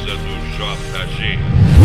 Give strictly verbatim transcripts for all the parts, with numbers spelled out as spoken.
Tenebrosa do J G.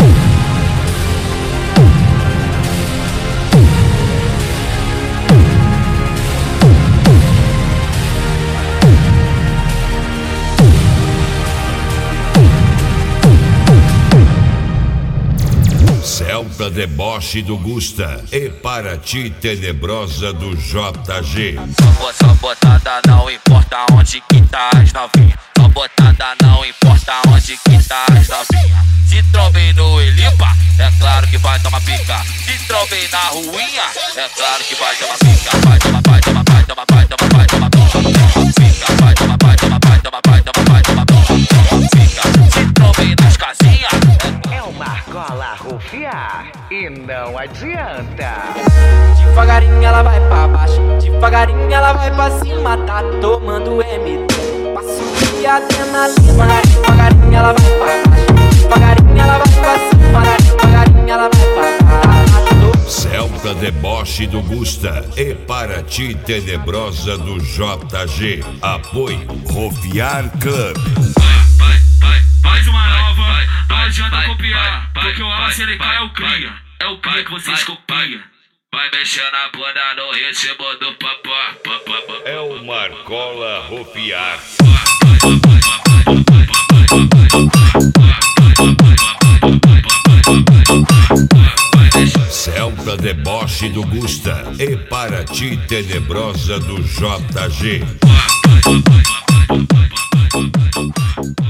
Celta deboche do Gusta e para ti tenebrosa do J G. Só botada não importa onde que tá as novinha. Só botada não importa onde que tá as novinha. Se trombei no Elipa, é claro que vai tomar pica. Se trombei na ruinha, é claro que vai tomar pica. Vai tomar, vai tomar, vai tomar, vai tomar, vai tomar pica. Vai tomar, vai tomar, vai tomar, vai tomar, vai tomar pica. Se trombei nas casinhas, é o Marcola rufiar e não adianta. Devagarinho ela vai pra baixo, devagarinho ela vai pra cima, tá tomando M D. Passo de adrenalina, devagarinho ela vai pra baixo, devagarinho ela vai pra cima, devagarinho ela vai pra baixo. Celta deboche do Gusta e para ti tenebrosa do J G. Apoio Rufiar Club. Vai, vai, faz uma nova, não adianta copiar, porque o Ala C L K é o cria, é o cria que vocês copiam. Vai mexendo a bunda no ritmo do papá, papá. É o Marcola Rufiar. Celta deboche do Gusta e para ti tenebrosa do J G.